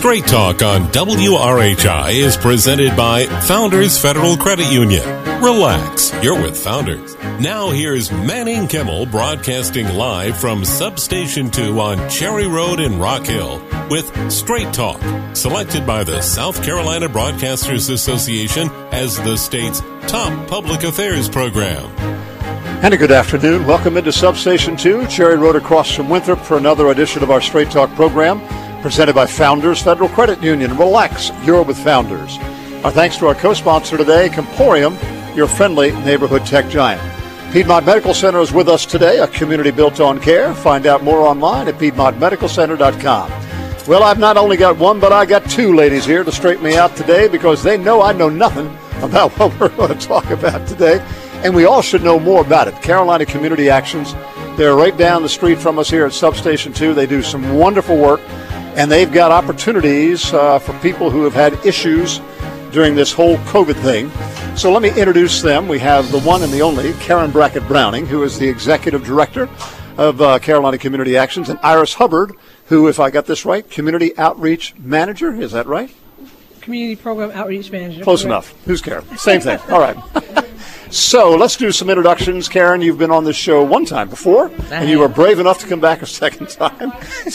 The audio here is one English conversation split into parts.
Straight Talk on WRHI is presented by Founders Federal Credit Union. Relax, you're with Founders. Now here's Manning Kimmel broadcasting live from Substation 2 on Cherry Road in Rock Hill with Straight Talk, selected by the South Carolina Broadcasters Association as the state's top public affairs program. And a good afternoon. Welcome into Substation 2, Cherry Road across from Winthrop for another edition of our Straight Talk program, presented by Founders Federal Credit Union. Relax, you're with Founders. Our thanks to our co-sponsor today, Comporium, your friendly neighborhood tech giant. Piedmont Medical Center is with us today, a community built on care. Find out more online at piedmontmedicalcenter.com. Well, I've not only got one, but I got two ladies here to straighten me out today because they know I know nothing about what we're going to talk about today. And we all should know more about it. Carolina Community Actions, they're right down the street from us here at Substation 2. They do some wonderful work, and they've got opportunities for people who have had issues during this whole COVID thing. So let me introduce them. We have the one and the only Karen Brackett Browning, who is the Executive Director of Carolina Community Actions, and Iris Hubbard, who, if I got this right, Community Outreach Manager. Is that right? Community Program Outreach Manager. Close enough. Who's Karen? Same thing. All right. So let's do some introductions. Karen, you've been on this show one time before, and you were brave enough to come back a second time.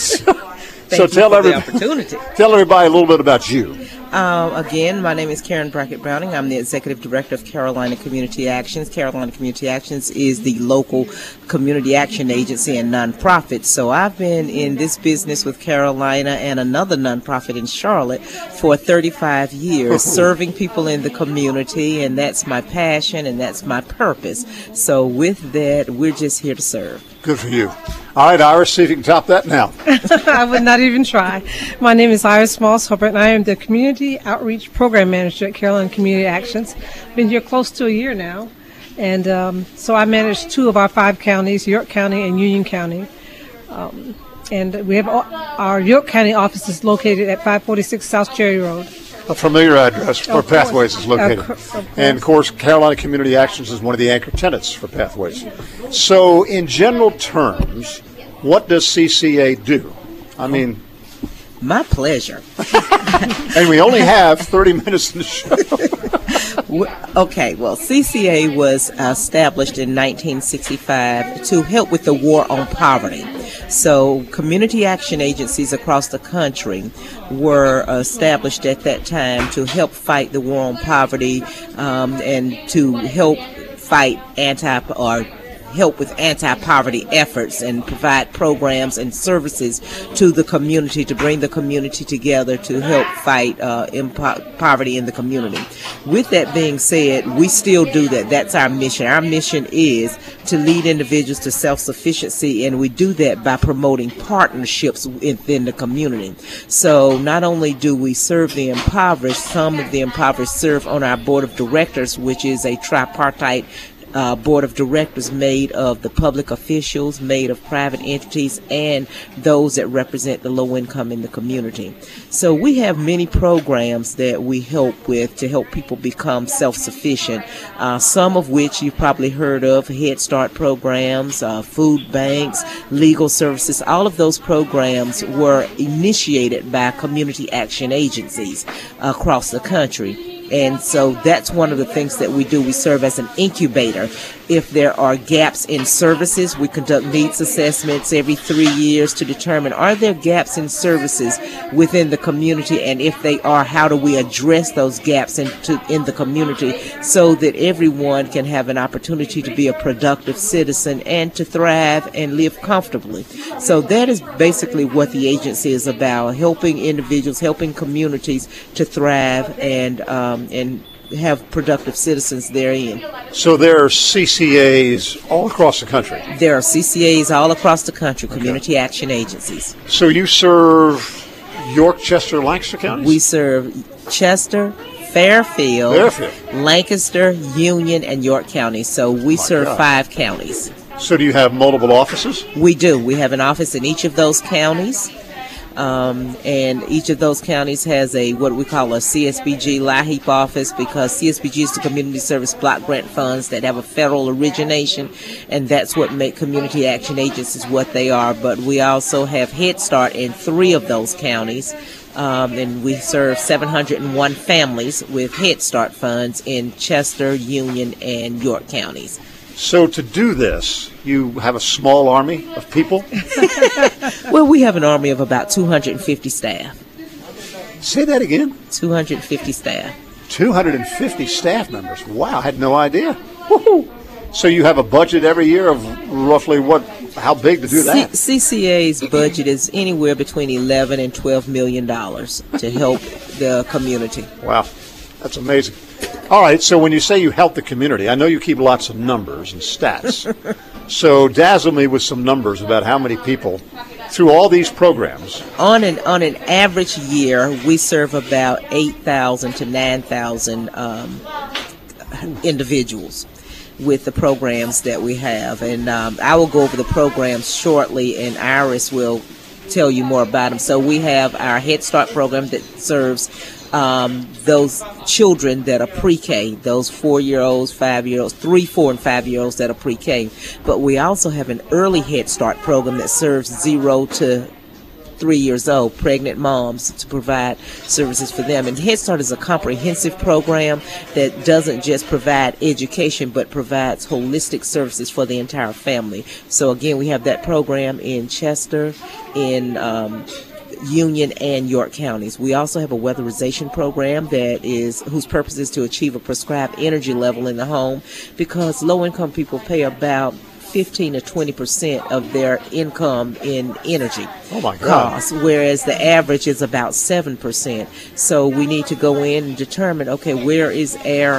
So tell everybody a little bit about you. Again, my name is Karen Brackett Browning. I'm the Executive Director of Carolina Community Actions. Carolina Community Actions is the local community action agency and nonprofit. So I've been in this business with Carolina and another nonprofit in Charlotte for 35 years, serving people in the community, and that's my passion and that's my purpose. So with that, we're just here to serve. Good for you. All right, Iris, see if you can top that now. I would not even try. My name is Iris Moss-Hubbard, and I am the Community Outreach Program Manager at Carolina Community Actions. Been here close to a year now, and so I manage two of our 5 counties, York County and Union County. And we have our York County office is located at 546 South Cherry Road. A familiar address where Pathways is located. And, of course, Carolina Community Actions is one of the anchor tenants for Pathways. So, in general terms, what does CCA do? I mean... My pleasure. And we only have 30 minutes in the show. Okay, well, CCA was established in 1965 to help with the war on poverty. So community action agencies across the country were established at that time to help fight the war on poverty and to help fight help with anti-poverty efforts and provide programs and services to the community to bring the community together to help fight poverty in the community. With that being said, we still do that. That's our mission. Our mission is to lead individuals to self-sufficiency, and we do that by promoting partnerships within the community. So not only do we serve the impoverished, some of the impoverished serve on our board of directors, which is a tripartite board of directors made of the public officials, made of private entities, and those that represent the low income in the community. So we have many programs that we help with to help people become self-sufficient, some of which you've probably heard of, Head Start programs, food banks, legal services. All of those programs were initiated by community action agencies across the country. And so that's one of the things that we do. We serve as an incubator. If there are gaps in services, we conduct needs assessments every 3 years to determine, are there gaps in services within the community? And if they are, how do we address those gaps in the community so that everyone can have an opportunity to be a productive citizen and to thrive and live comfortably? So that is basically what the agency is about, helping individuals, helping communities to thrive and have productive citizens therein. So there are CCAs all across the country? There are CCAs all across the country, community action agencies. So you serve York, Chester, Lancaster counties? We serve Chester, Fairfield, Lancaster, Union, and York counties. So we serve 5 counties. So do you have multiple offices? We do. We have an office in each of those counties. And each of those counties has a what we call a CSBG LIHEAP office, because CSBG is the Community Service Block Grant Funds that have a federal origination, and that's what make community action agencies what they are. But we also have Head Start in 3 of those counties. And we serve 701 families with Head Start funds in Chester, Union, and York counties. So to do this, you have a small army of people? Well, we have an army of about 250 staff. Say that again? 250 staff. 250 staff members. Wow, I had no idea. Woo-hoo. So you have a budget every year of roughly how big to do that? CCA's budget is anywhere between $11 and $12 million to help the community. Wow, that's amazing. All right, so when you say you help the community, I know you keep lots of numbers and stats. So dazzle me with some numbers about how many people through all these programs. On an average year, we serve about 8,000 to 9,000 individuals with the programs that we have. And I will go over the programs shortly, and Iris will tell you more about them. So we have our Head Start program that serves those children that are pre-K, those 4-year-olds, 5-year-olds, 3, 4, and 5-year-olds that are pre-K. But we also have an early Head Start program that serves 0 to 3 years old, pregnant moms, to provide services for them. And Head Start is a comprehensive program that doesn't just provide education, but provides holistic services for the entire family. So again, we have that program in Chester, in Union, and York counties. We also have a weatherization program whose purpose is to achieve a prescribed energy level in the home, because low-income people pay about 15 to 20% of their income in energy costs, whereas the average is about 7%. So we need to go in and determine, okay, where's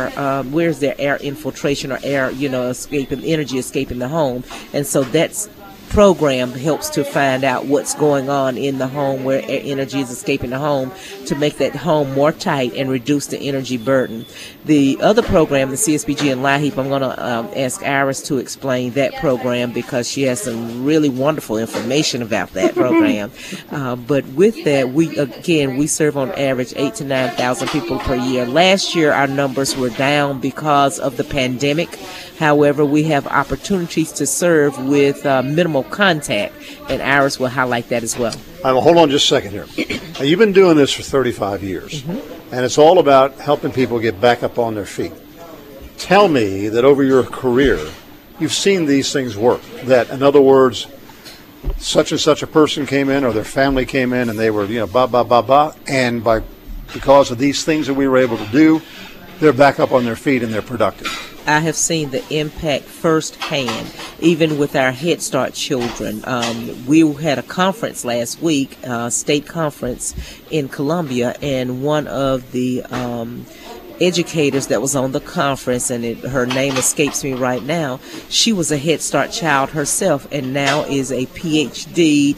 their air infiltration or air, energy escaping the home, and so that's program helps to find out what's going on in the home, where energy is escaping the home, to make that home more tight and reduce the energy burden. The other program, the CSBG and LIHEAP, I'm going to ask Iris to explain that program, because she has some really wonderful information about that program. But with that, we serve on average 8,000 to 9,000 people per year. Last year, our numbers were down because of the pandemic. However, we have opportunities to serve with minimal contact, and Iris will highlight that as well. Hold on just a second here. Now, you've been doing this for 35 years, and it's all about helping people get back up on their feet. Tell me that over your career, you've seen these things work. That, in other words, such and such a person came in, or their family came in, and they were, and because of these things that we were able to do, they're back up on their feet and they're productive. I have seen the impact firsthand, even with our Head Start children. We had a conference last week, state conference in Columbia, and one of the educators that was on the conference, and her name escapes me right now, she was a Head Start child herself, and now is a PhD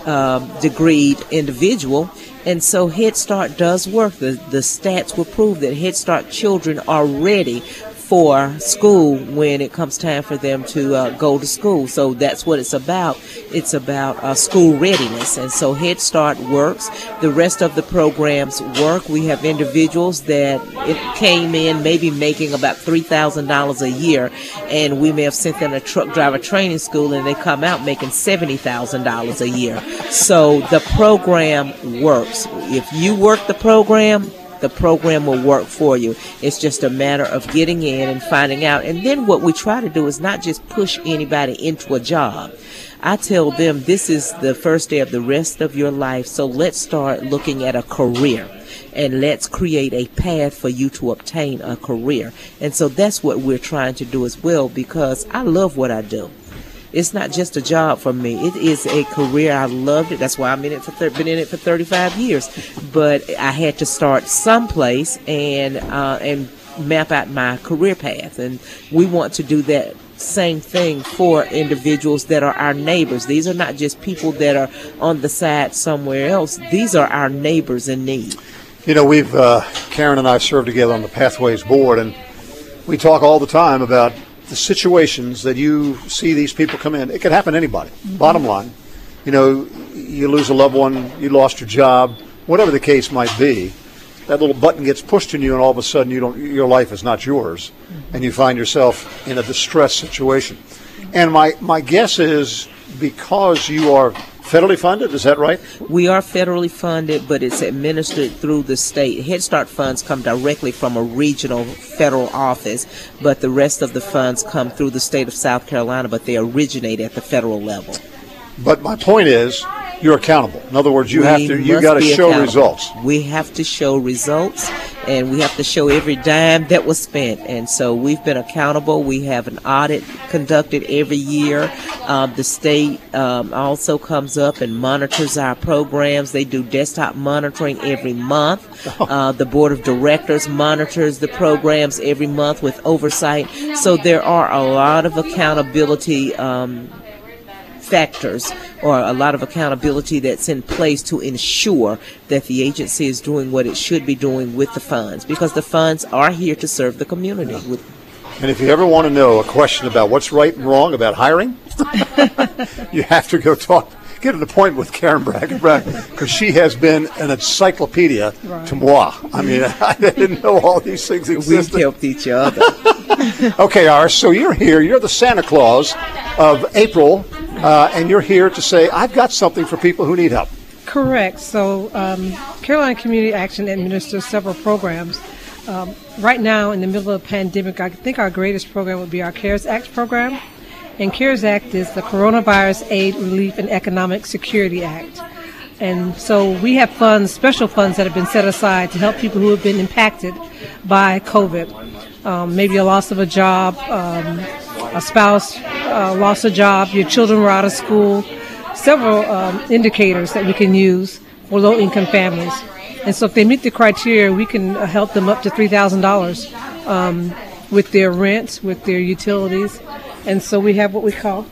degreed individual. And so Head Start does work. The stats will prove that Head Start children are ready for school when it comes time for them to go to school. So that's what it's about. It's about school readiness. And so Head Start works. The rest of the programs work. We have individuals that came in maybe making about $3,000 a year, and we may have sent them to truck driver training school, and they come out making $70,000 a year. So the program works. If you work the program will work for you. It's just a matter of getting in and finding out. And then what we try to do is not just push anybody into a job. I tell them this is the first day of the rest of your life, so let's start looking at a career. And let's create a path for you to obtain a career. And so that's what we're trying to do as well, because I love what I do. It's not just a job for me. It is a career. I loved it. That's why I'm been in it for 35 years. But I had to start someplace and map out my career path. And we want to do that same thing for individuals that are our neighbors. These are not just people that are on the side somewhere else. These are our neighbors in need. We've Karen and I serve together on the Pathways Board, and we talk all the time about the situations that you see these people come in. It could happen to anybody. Bottom line, you lose a loved one, you lost your job, whatever the case might be, that little button gets pushed in you, and all of a sudden your life is not yours, and you find yourself in a distressed situation. And my guess is because you are federally funded, is that right? We are federally funded, but it's administered through the state. Head Start funds come directly from a regional federal office, but the rest of the funds come through the state of South Carolina, but they originate at the federal level. But my point is, you're accountable. In other words, you got to show results. We have to show results, and we have to show every dime that was spent. And so we've been accountable. We have an audit conducted every year. The state also comes up and monitors our programs. They do desktop monitoring every month. The board of directors monitors the programs every month with oversight. So there are a lot of accountability factors, or a lot of accountability that's in place to ensure that the agency is doing what it should be doing with the funds, because the funds are here to serve the community. And if you ever want to know a question about what's right and wrong about hiring, you have to go get an appointment with Karen Brackett, because she has been an encyclopedia to moi. I mean, I didn't know all these things existed. We've helped each other. Okay, Iris, so you're here. You're the Santa Claus of April, and you're here to say, I've got something for people who need help. Correct. So Carolina Community Action administers several programs. Right now, in the middle of the pandemic, I think our greatest program would be our CARES Act program. And CARES Act is the Coronavirus Aid, Relief, and Economic Security Act. And so we have funds, special funds that have been set aside to help people who have been impacted by COVID. Maybe a loss of a job, a spouse lost a job, your children were out of school, several indicators that we can use for low-income families. And so if they meet the criteria, we can help them up to $3,000 with their rent, with their utilities. And so we have what we call,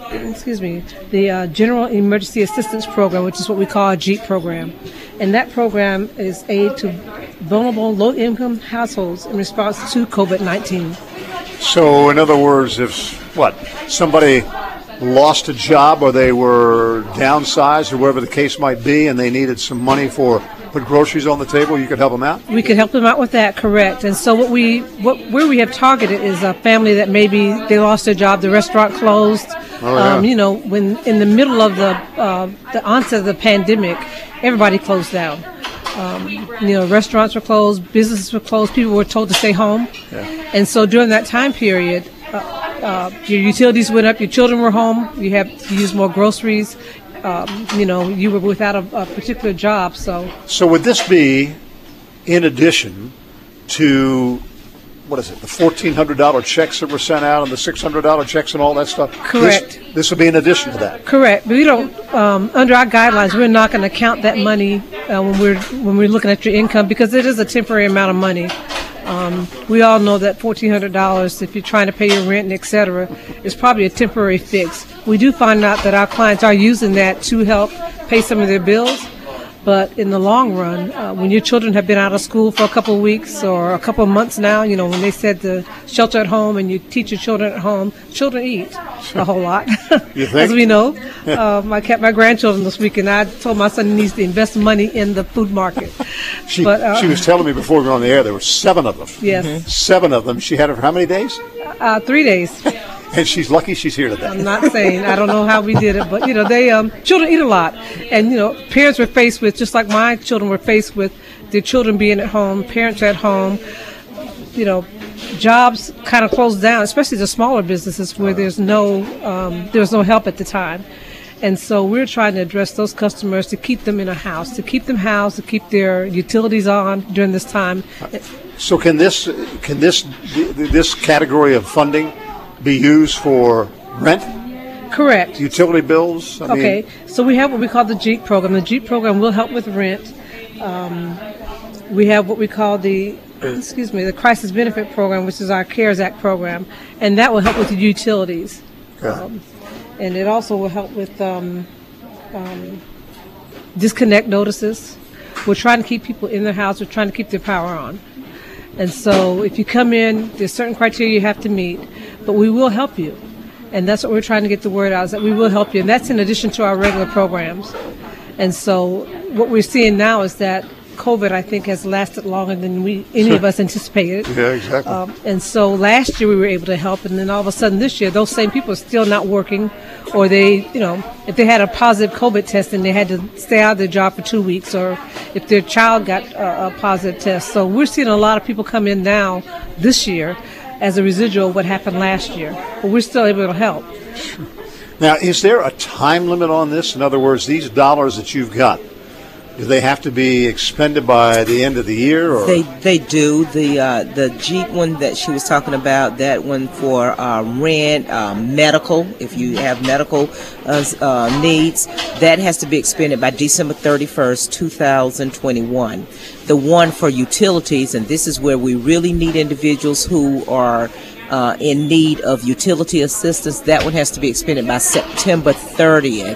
the General Emergency Assistance Program, which is what we call a GEAP program. And that program is aid to vulnerable low-income households in response to COVID-19. So in other words, if somebody lost a job or they were downsized or whatever the case might be, and they needed some money for put groceries on the table, you could help them out? We could help them out with that, correct. And so where we have targeted is a family that maybe they lost their job, the restaurant closed. When in the middle of the onset of the pandemic, everybody closed down. Restaurants were closed, businesses were closed, people were told to stay home. Yeah. And so during that time period, your utilities went up, your children were home, you had to use more groceries. You were without a particular job. So would this be in addition to, the $1,400 checks that were sent out and the $600 checks and all that stuff? Correct. This would be in addition to that? Correct. But we don't, under our guidelines, we're not going to count that money when we're looking at your income, because it is a temporary amount of money. We all know that $1,400, if you're trying to pay your rent and et cetera, is probably a temporary fix. We do find out that our clients are using that to help pay some of their bills. But in the long run, when your children have been out of school for a couple of weeks or a couple of months now, when they said to shelter at home and you teach your children at home, children eat a whole lot, you think? As we know. I kept my grandchildren this week, and I told my son he needs to invest money in the food market. She was telling me before we were on the air there were 7 of them. Yes. Mm-hmm. 7 of them. She had it for how many days? 3 days. And she's lucky she's here today. I'm not saying, I don't know how we did it, but they children eat a lot, and parents were faced with, just like my children were faced with their children being at home, parents at home, jobs kind of closed down, especially the smaller businesses where there's no help at the time. And so we're trying to address those customers to keep them in a house, to keep them housed, to keep their utilities on during this time. So can this category of funding be used for rent? Correct. Utility bills? So we have what we call the GEAP program. The GEAP program will help with rent. We have what we call the Crisis Benefit Program, which is our CARES Act program, and that will help with the utilities. And it also will help with disconnect notices. We're trying to keep people in their house. We're trying to keep their power on. And so if you come in, there's certain criteria you have to meet, but we will help you. And that's what we're trying to get the word out, is that we will help you. And that's in addition to our regular programs. And so what we're seeing now is that COVID, I think, has lasted longer than any of us anticipated. Yeah, exactly. And so last year we were able to help, and then all of a sudden this year, those same people are still not working, or they, if they had a positive COVID test and they had to stay out of their job for 2 weeks, or if their child got a positive test. So we're seeing a lot of people come in now this year as a residual of what happened last year, but we're still able to help. Now, is there a time limit on this? In other words, these dollars that you've got, do they have to be expended by the end of the year? Or? They do. The Jeep one that she was talking about, that one for rent, medical, if you have medical needs, that has to be expended by December 31st, 2021. The one for utilities, and this is where we really need individuals who are in need of utility assistance, that one has to be expended by September 30th.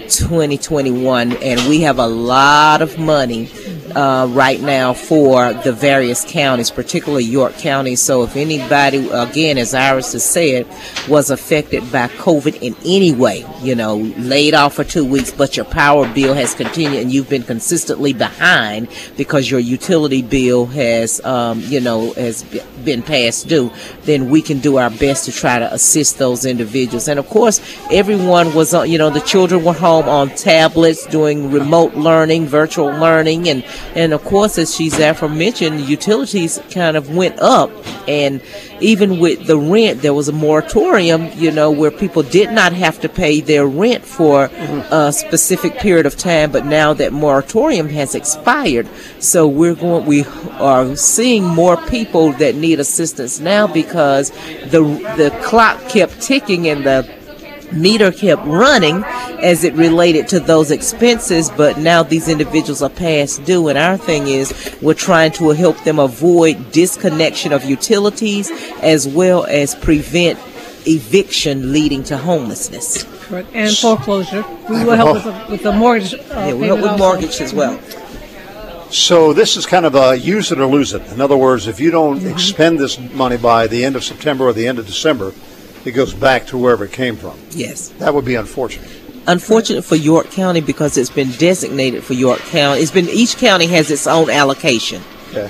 2021, and we have a lot of money right now for the various counties, particularly York County. So if anybody, again, as Iris has said, was affected by COVID in any way, laid off for 2 weeks, but your power bill has continued and you've been consistently behind because your utility bill has, has been past due, then we can do our best to try to assist those individuals. And of course, everyone was, the children were home on tablets doing remote learning, virtual learning, and of course, as she's aforementioned, utilities kind of went up, and even with the rent, there was a moratorium, where people did not have to pay their rent for a specific period of time, but now that moratorium has expired, so we are seeing more people that need assistance now because the clock kept ticking and the meter kept running as it related to those expenses, but now these individuals are past due, and our thing is we're trying to help them avoid disconnection of utilities as well as prevent eviction leading to homelessness. Correct. And foreclosure. We will help with the mortgage. We help with mortgage as well. So this is kind of a use it or lose it. In other words, if you don't expend this money by the end of September or the end of December, it goes back to wherever it came from. Yes. That would be unfortunate. Unfortunate for York County because it's been designated for York County. Each county has its own allocation. Okay.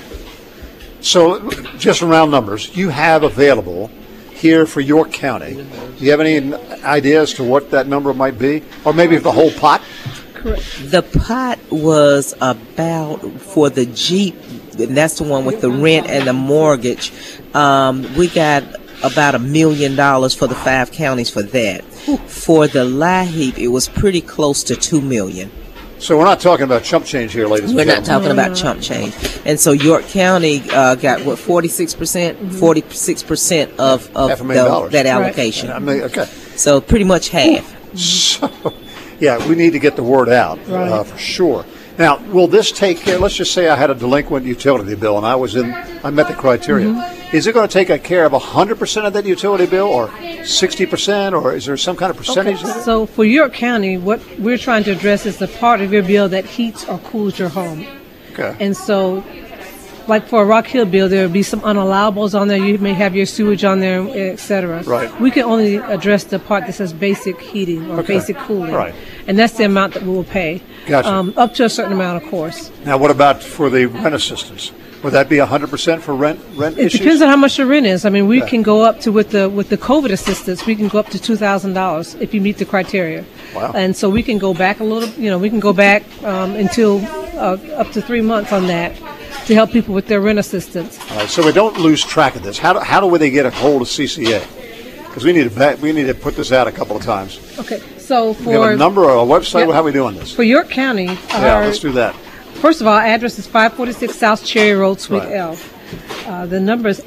So just round numbers, you have available here for York County. Do you have any idea as to what that number might be? Or maybe the whole pot? Correct. The pot was about, for the Jeep, and that's the one with the rent and the mortgage, we got about $1 million for the 5 counties for that. For the LIHEAP, it was pretty close to $2 million. So we're not talking about chump change here, ladies and gentlemen. We're not talking about chump change. And so York County got, 46%? 46% of that allocation. Right. Okay. So pretty much half. So, yeah, we need to get the word out for sure. Now, will this take care? Let's just say I had a delinquent utility bill and I met the criteria. Is it going to take care of 100% of that utility bill, or 60%, or is there some kind of percentage? Okay. So for York County, what we're trying to address is the part of your bill that heats or cools your home. Okay. And so, like for a Rock Hill bill, there will be some unallowables on there. You may have your sewage on there, etc. Right. We can only address the part that says basic heating or basic cooling. Right. And that's the amount that we will pay. Gotcha. Up to a certain amount, of course. Now, what about for the rent assistance? Would that be 100% for rent issues? It depends on how much the rent is. I mean, we can go up to, with the COVID assistance, we can go up to $2,000 if you meet the criteria. Wow. And so we can go back a little, we can go back until up to 3 months on that to help people with their rent assistance. All right, so we don't lose track of this. How do they get a hold of CCA? Because we need to put this out a couple of times. Okay, so we have a number or a website. How are we doing this? For York County, let's do that. First of all, our address is 546 South Cherry Road, Suite L. The number is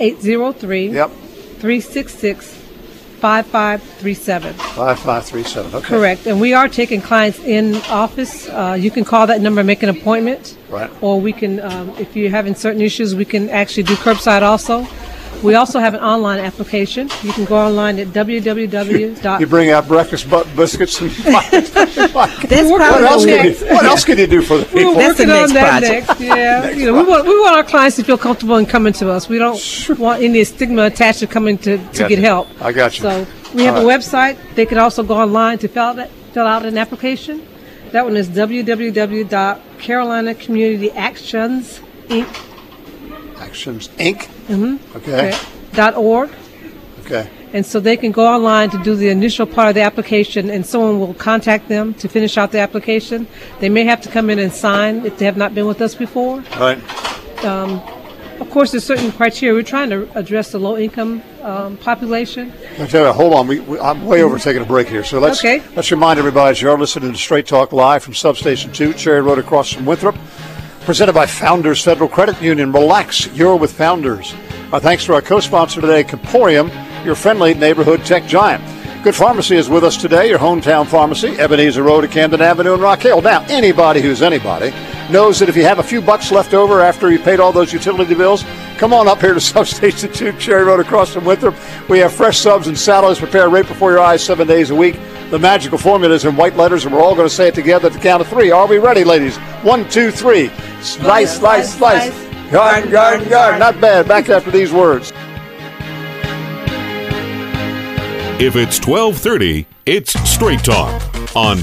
803-366-5537. 5537. Okay. Correct. And we are taking clients in office. You can call that number and make an appointment. Right. Or we can, if you're having certain issues, we can actually do curbside also. We also have an online application. You can go online at www. You bring out breakfast biscuits and That's what else can you do for the people? We're working on that project. next. Yeah, we want our clients to feel comfortable in coming to us. We don't want any stigma attached to coming to get help. I got you. So we have a website. They can also go online to fill out an application. That one is www.carolinacommunityactions.org. Actions Inc. Okay. .org. Okay. And so they can go online to do the initial part of the application, and someone will contact them to finish out the application. They may have to come in and sign if they have not been with us before. Right. Of course, there's certain criteria. We're trying to address the low-income population. I tell you, hold on. I'm way over taking a break here. So let's remind everybody as you're listening to Straight Talk Live from Substation 2, Cherry Road across from Winthrop, presented by Founders Federal Credit Union. Relax, you're with Founders. Our thanks to our co-sponsor today, Comporium, your friendly neighborhood tech giant. Good Pharmacy is with us today, your hometown pharmacy, Ebenezer Road at Camden Avenue in Rock Hill. Now, anybody who's anybody knows that if you have a few bucks left over after you paid all those utility bills, come on up here to Substation 2, Cherry Road across from Winthrop. We have fresh subs and salads prepared right before your eyes 7 days a week. The magical formula is in white letters, and we're all going to say it together at the count of three. Are we ready, ladies? 1, 2, 3. Slice, slice, slice. Garden, garden, garden. Not bad. Back after these words. If it's 12:30, it's Straight Talk on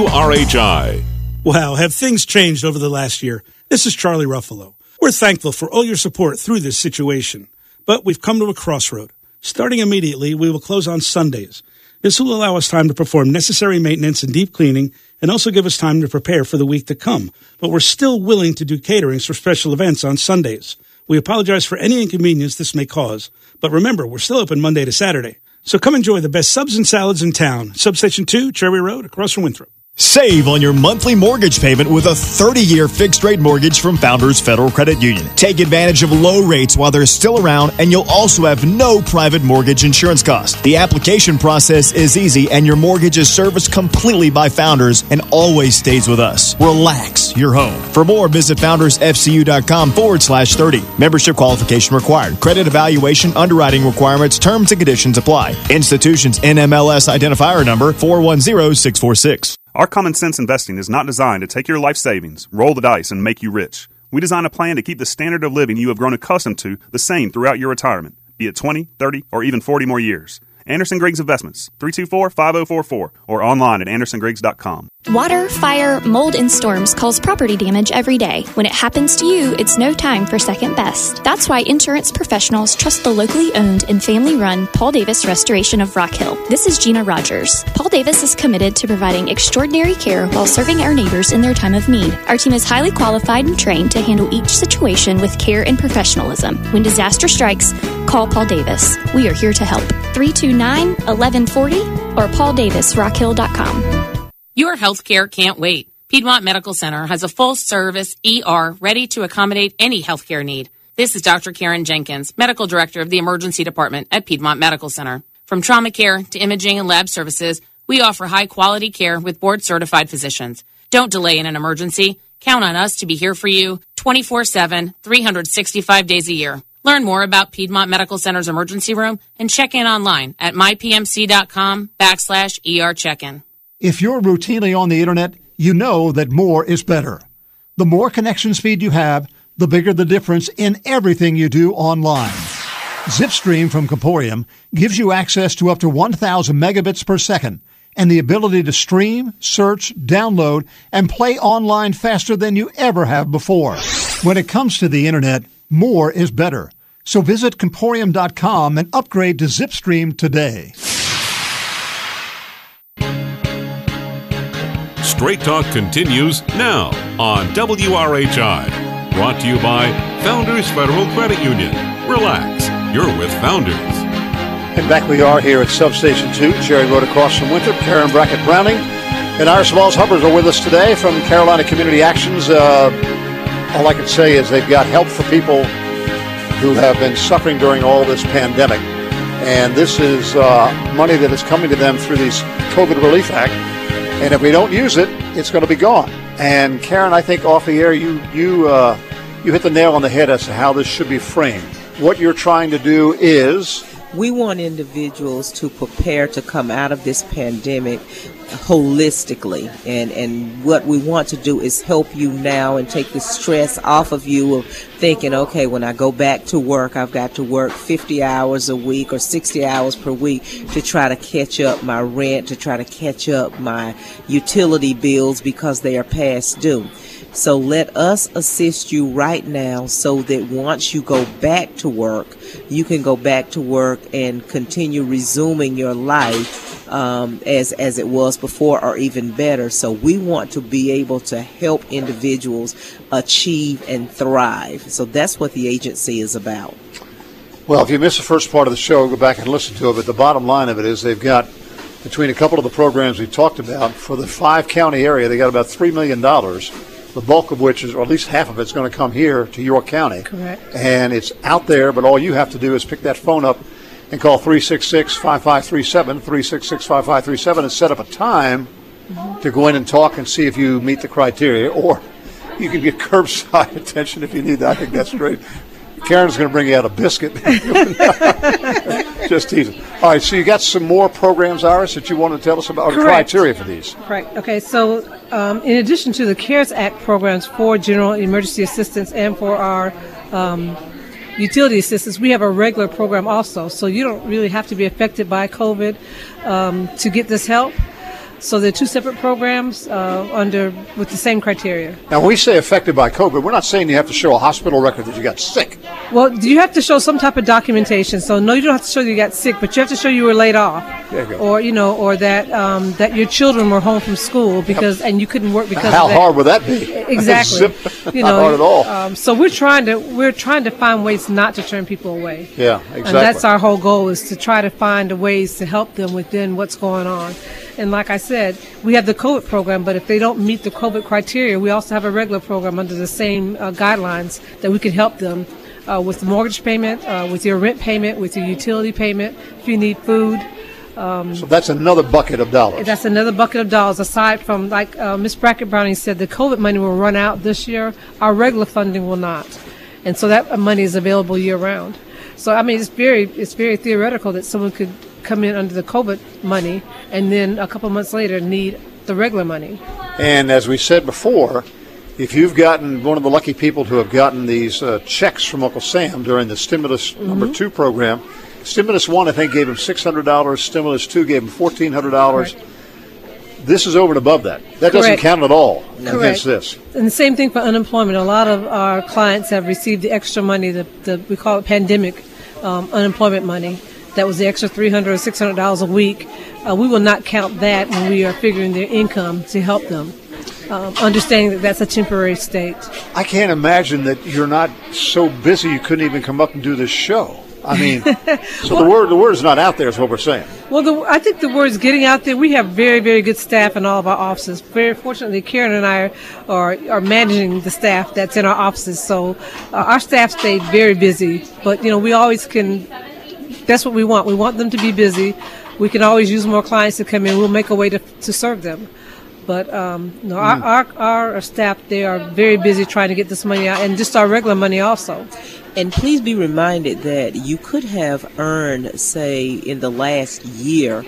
WRHI. Wow, have things changed over the last year? This is Charlie Ruffalo. We're thankful for all your support through this situation, but we've come to a crossroad. Starting immediately, we will close on Sundays. This will allow us time to perform necessary maintenance and deep cleaning and also give us time to prepare for the week to come. But we're still willing to do caterings for special events on Sundays. We apologize for any inconvenience this may cause, but remember, we're still open Monday to Saturday. So come enjoy the best subs and salads in town. Substation 2, Cherry Road, across from Winthrop. Save on your monthly mortgage payment with a 30-year fixed-rate mortgage from Founders Federal Credit Union. Take advantage of low rates while they're still around, and you'll also have no private mortgage insurance costs. The application process is easy, and your mortgage is serviced completely by Founders and always stays with us. Relax your home. For more, visit foundersfcu.com/30. Membership qualification required. Credit evaluation, underwriting requirements, terms and conditions apply. Institution's NMLS identifier number 410646. Our common sense investing is not designed to take your life savings, roll the dice, and make you rich. We design a plan to keep the standard of living you have grown accustomed to the same throughout your retirement, be it 20, 30, or even 40 more years. Anderson Griggs Investments, 324-5044, or online at andersongriggs.com. Water, fire, mold, and storms cause property damage every day. When it happens to you, it's no time for second best. That's why insurance professionals trust the locally owned and family-run Paul Davis Restoration of Rock Hill. This is Gina Rogers. Paul Davis is committed to providing extraordinary care while serving our neighbors in their time of need. Our team is highly qualified and trained to handle each situation with care and professionalism. When disaster strikes, call Paul Davis. We are here to help. 329-1140 or pauldavisrockhill.com. Your healthcare can't wait. Piedmont Medical Center has a full-service ER ready to accommodate any healthcare need. This is Dr. Karen Jenkins, Medical Director of the Emergency Department at Piedmont Medical Center. From trauma care to imaging and lab services, we offer high-quality care with board-certified physicians. Don't delay in an emergency. Count on us to be here for you 24/7, 365 days a year. Learn more about Piedmont Medical Center's emergency room and check in online at mypmc.com/ER check-in. If you're routinely on the internet, you know that more is better. The more connection speed you have, the bigger the difference in everything you do online. ZipStream from Comporium gives you access to up to 1,000 megabits per second and the ability to stream, search, download, and play online faster than you ever have before. When it comes to the internet, more is better. So visit Comporium.com and upgrade to ZipStream today. Straight Talk continues now on WRHI. Brought to you by Founders Federal Credit Union. Relax, you're with Founders. And back we are here at Substation 2, Cherry Road across from Winthrop. Karen Brackett Browning and Iris Smalls Hubbard are with us today from Carolina Community Actions. All I can say is they've got help for people who have been suffering during all this pandemic. And this is money that is coming to them through this COVID Relief Act. And if we don't use it, it's going to be gone. And Karen, I think off the air, you hit the nail on the head as to how this should be framed. what you're trying to do is? We want individuals to prepare to come out of this pandemic holistically, and what we want to do is help you now and take the stress off of you of thinking, okay, when I go back to work, I've got to work 50 hours a week or 60 hours per week to try to catch up my rent, to try to catch up my utility bills because they are past due. So let us assist you right now so that once you go back to work, you can go back to work and continue resuming your life as it was before, or even better. So we want to be able to help individuals achieve and thrive. So that's what the agency is about. Well, if you missed the first part of the show, go back and listen to it. But the bottom line of it is they've got, between a couple of the programs we talked about, for the 5-county area, they got about $3 million. The bulk of which is, or at least half of it's going to come here to York County. Correct. And it's out there, but all you have to do is pick that phone up and call 366-5537, 366-5537, and set up a time to go in and talk and see if you meet the criteria. Or you can get curbside attention if you need that. I think that's great. Karen's going to bring you out a biscuit. Just teasing. All right, so you got some more programs, Iris, that you want to tell us about, or the criteria for these. Correct. Okay, so in addition to the CARES Act programs for general emergency assistance and for our utility assistance, we have a regular program also. So you don't really have to be affected by COVID to get this help. So they're two separate programs with the same criteria. Now, when we say affected by COVID, we're not saying you have to show a hospital record that you got sick. Well, you have to show some type of documentation. So no, you don't have to show you got sick, but you have to show you were laid off, or that that your children were home from school and you couldn't work because how of that. hard would that be? Exactly. Not hard at all. So we're trying to find ways not to turn people away. Yeah, exactly. And that's our whole goal, is to try to find ways to help them within what's going on. And like I said, we have the COVID program, but if they don't meet the COVID criteria, we also have a regular program under the same guidelines that we can help them with the mortgage payment, with your rent payment, with your utility payment, if you need food. So that's another bucket of dollars. That's another bucket of dollars, aside from, like Ms. Brackett Browning said, the COVID money will run out this year. Our regular funding will not. And so that money is available year-round. So, I mean, it's very theoretical that someone could come in under the COVID money and then a couple months later need the regular money. And as we said before, if you've gotten one of the lucky people who have gotten these checks from Uncle Sam during the Stimulus number 2 program, Stimulus 1, I think, gave him $600. Stimulus 2 gave him $1,400. Correct. This is over and above that. That doesn't count at all against this. And the same thing for unemployment. A lot of our clients have received the extra money, we call it pandemic unemployment money. That was the extra $300 or $600 a week. We will not count that when we are figuring their income to help them, understanding that that's a temporary state. I can't imagine that you're not so busy you couldn't even come up and do this show. I mean, so the word is not out there is what we're saying. Well, I think the word is getting out there. We have very, very good staff in all of our offices. Very fortunately, Karen and I are managing the staff that's in our offices. So our staff stayed very busy. But, we always can... That's what we want. We want them to be busy. We can always use more clients to come in. We'll make a way to serve them. But our staff, they are very busy trying to get this money out, and just our regular money also. And please be reminded that you could have earned, say, in the last year,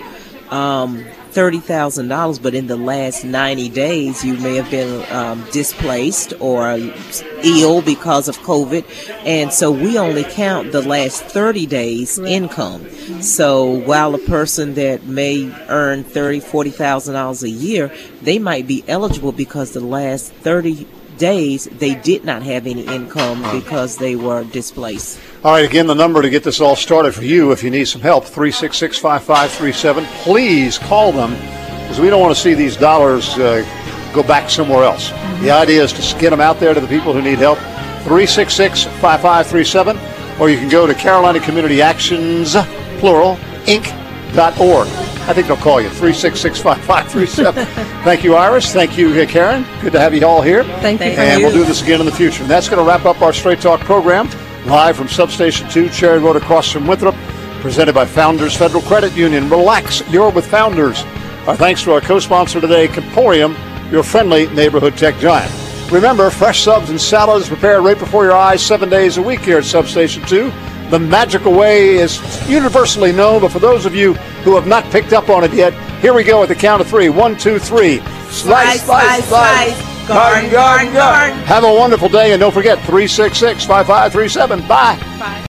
$30,000, but in the last 90 days you may have been displaced or ill because of COVID, and so we only count the last 30 days income. So while a person that may earn $30,000-$40,000 a year, they might be eligible because the last 30 days they did not have any income because they were displaced. All right, again, the number to get this all started for you if you need some help, 366-5537. Please call them, because we don't want to see these dollars go back somewhere else. The idea is to get them out there to the people who need help, 366-5537, or you can go to Carolina Community Actions, plural, Inc.org. I think they'll call you, 366-5537. Thank you, Iris. Thank you, Karen. Good to have you all here. Thank you. And we'll do this again in the future. And that's going to wrap up our Straight Talk program, live from Substation 2, Cherry Road across from Winthrop, presented by Founders Federal Credit Union. Relax, you're with Founders. Our thanks to our co-sponsor today, Comporium, your friendly neighborhood tech giant. Remember, fresh subs and salads prepared right before your eyes 7 days a week here at Substation 2. The magical way is universally known, but for those of you who have not picked up on it yet, here we go at the count of 3. 1, 2, 3. Slice, slice, slice. Garden, garden, garden. Have a wonderful day, and don't forget 366-5537. Bye. Bye.